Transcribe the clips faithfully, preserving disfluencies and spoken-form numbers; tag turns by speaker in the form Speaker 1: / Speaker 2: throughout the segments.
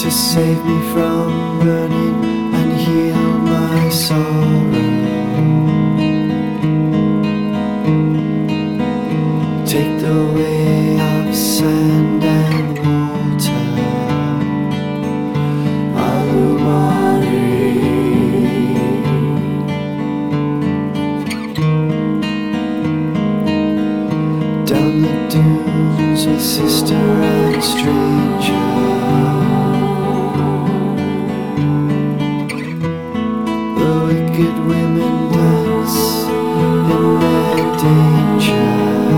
Speaker 1: to save me from burning and heal my sorrow. Take the way of sand and water, Alumari. Down the dunes with sister and stranger, the wicked women dance in their danger,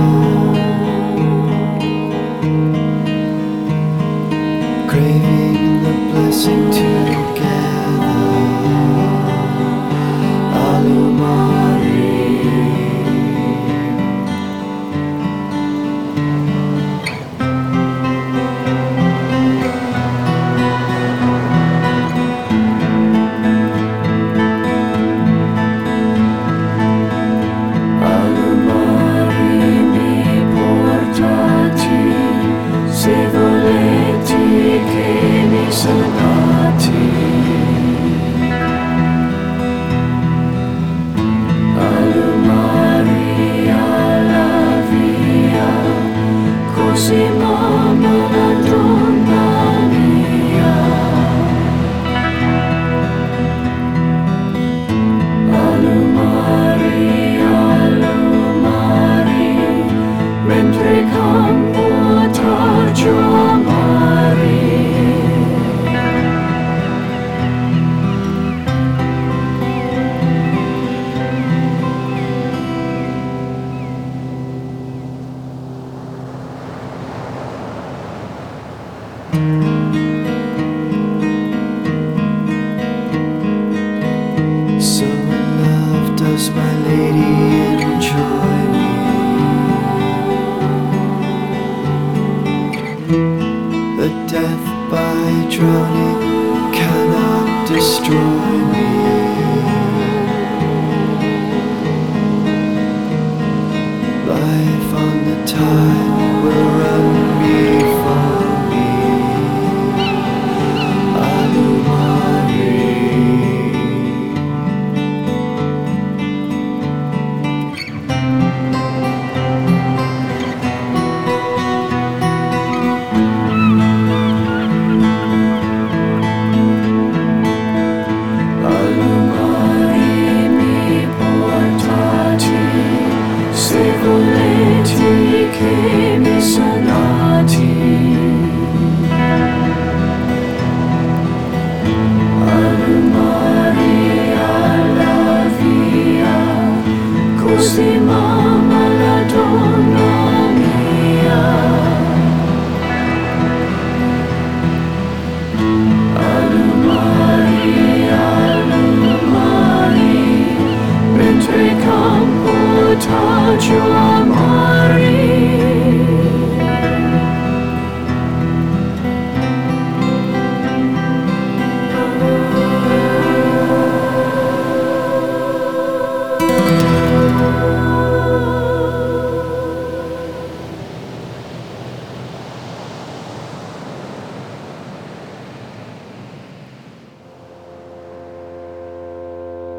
Speaker 1: craving the blessing together, Alumari. Se volete che mi sonati, Alumari alla via, così mamma la donna mia. Alumari, Alumari, mentre campo Taggio amari. So in love does my lady enjoy me, the death by drowning cannot destroy me. Life on the tide will run before